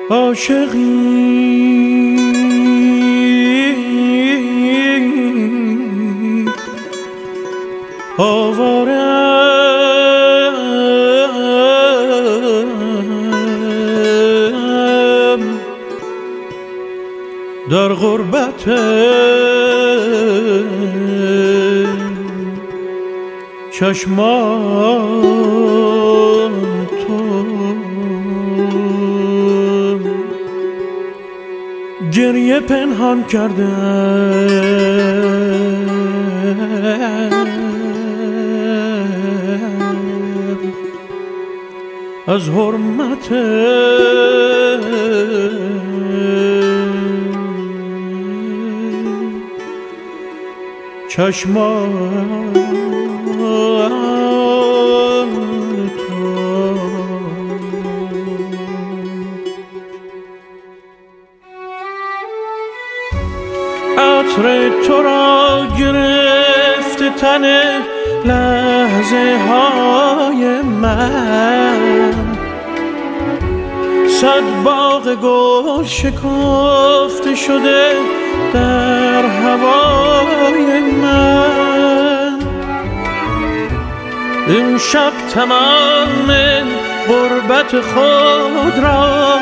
عاشقی آوارم در غربت چشمان تو، گریه پنهان کردم از حرمت چشمان تو. عطر تو را گرفت تن لحظه های من، صد باغ گل شکافته شده در هوای من. این شب تمام غربت خود را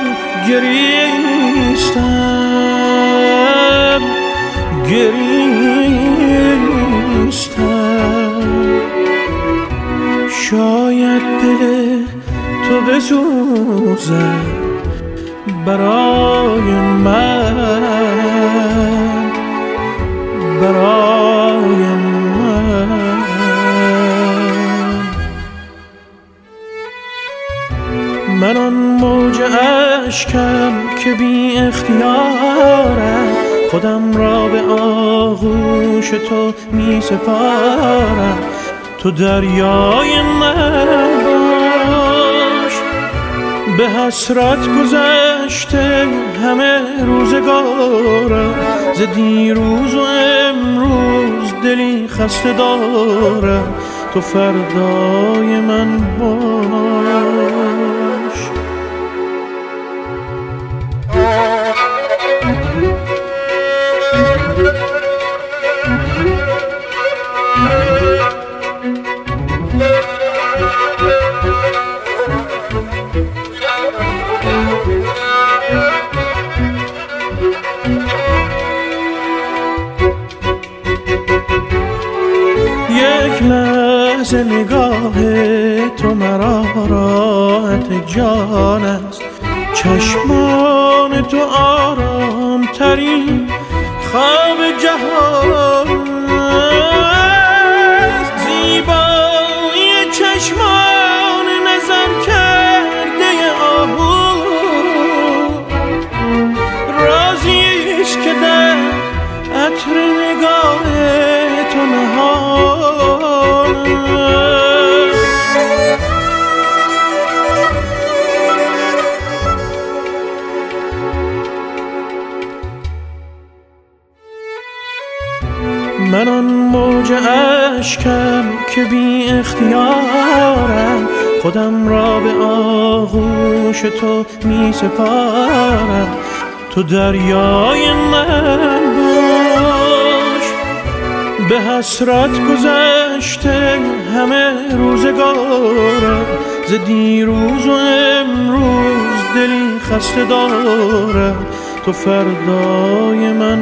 گریستم شاید دل تو بسوزد برای من، برای من. من آن موج اشکم که بی اختیارم، خودم را به آغوش تو می سپارم. تو دریای من باش، به حسرت گذشته همه روزگارم. ز دیروز و امروز دلی خسته دارم. تو فردای من باش. یک لحظه نگاه تو مرا راحت جان است. چشمان تو آرام ترین خواب جهان است. زیبایی چشمان نظر کرده آهو رازی است که در عطر نگاه تو نهان است. من آن موج اشکم که بی اختیارم، خودم را به آغوش تو می سپارم. تو دریای من باش، به حسرت گذشته همه روزگارم. ز دیروز و امروز دلی خسته دارم. تو فردای من